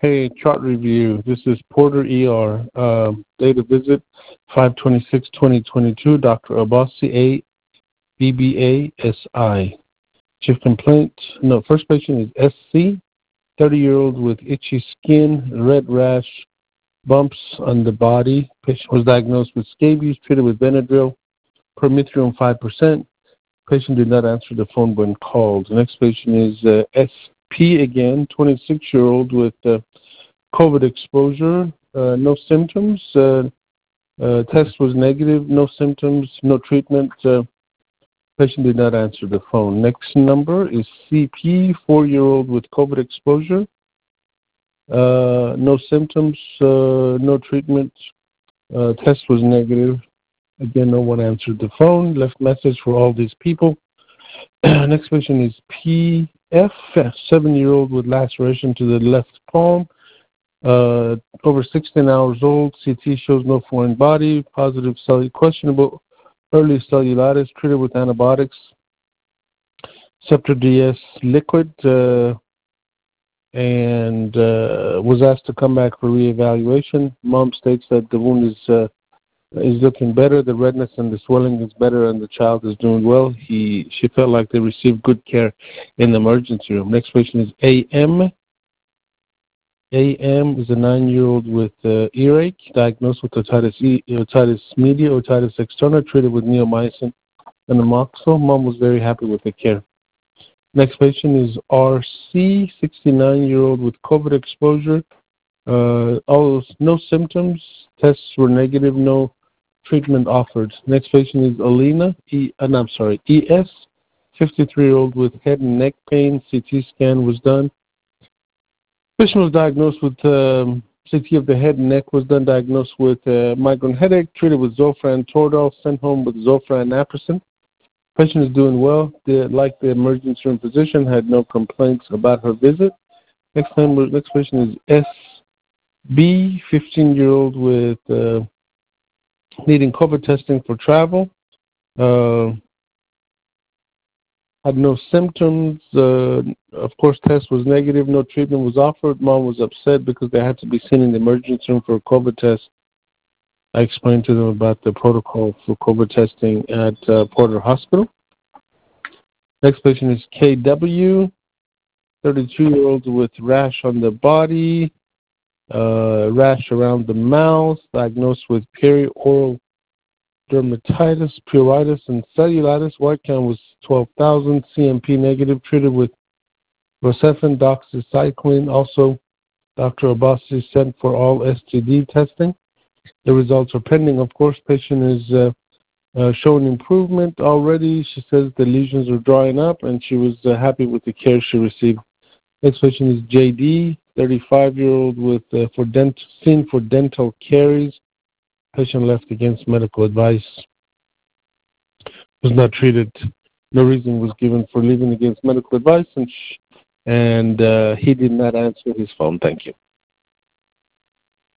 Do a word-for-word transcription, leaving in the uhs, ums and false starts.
Hey, chart review. This is Porter E R. Uh, date of visit five twenty-six twenty twenty-two. Doctor Abbasi, A B B A S I. Chief complaint. No, first patient is S C, thirty-year-old with itchy skin, red rash, bumps on the body. Patient was diagnosed with scabies, treated with Benadryl, permethrin five percent. Patient did not answer the phone when called. The next patient is uh, S P again, twenty-six-year-old with uh, COVID exposure, uh, no symptoms. Uh, uh, test was negative, no symptoms, no treatment. Uh, patient did not answer the phone. Next number is C P, four-year-old with COVID exposure, uh, no symptoms, uh, no treatment. Uh, test was negative. Again, no one answered the phone. Left message for all these people. Next patient is P F, seven-year-old with laceration to the left palm. Uh, over sixteen hours old. C T shows no foreign body. Positive cell, questionable early cellulitis. Treated with antibiotics. Scepter D S liquid, uh, and uh, was asked to come back for reevaluation. Mom states that the wound is uh, is looking better. The redness and the swelling is better, and the child is doing well. He she felt like they received good care in the emergency room. Next patient is A M. A M is a nine-year-old with uh, earache, diagnosed with otitis, e, otitis media, otitis externa, treated with neomycin and amoxicillin. Mom was very happy with the care. Next patient is R C, sixty-nine-year-old with COVID exposure. Uh, all no symptoms. Tests were negative. No treatment offered. Next patient is Alina. E, uh, no, I'm sorry. E S, fifty-three-year-old with head and neck pain. C T scan was done. Patient was diagnosed with um, C T of the head and neck was done. Diagnosed with uh, migraine headache. Treated with Zofran Toradol. Sent home with Zofran Naprosyn. Patient is doing well. The, like the emergency room physician, had no complaints about her visit. Next time, next patient is S B, fifteen-year-old with uh, needing COVID testing for travel. Uh, had no symptoms. Uh, of course, test was negative. No treatment was offered. Mom was upset because they had to be seen in the emergency room for a COVID test. I explained to them about the protocol for COVID testing at uh, Porter Hospital. Next patient is K W, thirty-two-year-old with rash on the body, uh, rash around the mouth, diagnosed with perioral dermatitis, pruritus, and cellulitis. White count was twelve thousand, C M P negative, treated with Rocephin, doxycycline. Also, Doctor Abbasi sent for all S T D testing. The results are pending. Of course, patient is uh, uh, showing improvement already. She says the lesions are drying up, and she was uh, happy with the care she received. Next patient is J D, thirty-five-year-old with uh, for dent seen for dental caries. Patient left against medical advice. Was not treated. No reason was given for leaving against medical advice, and sh- and uh, he did not answer his phone. Thank you.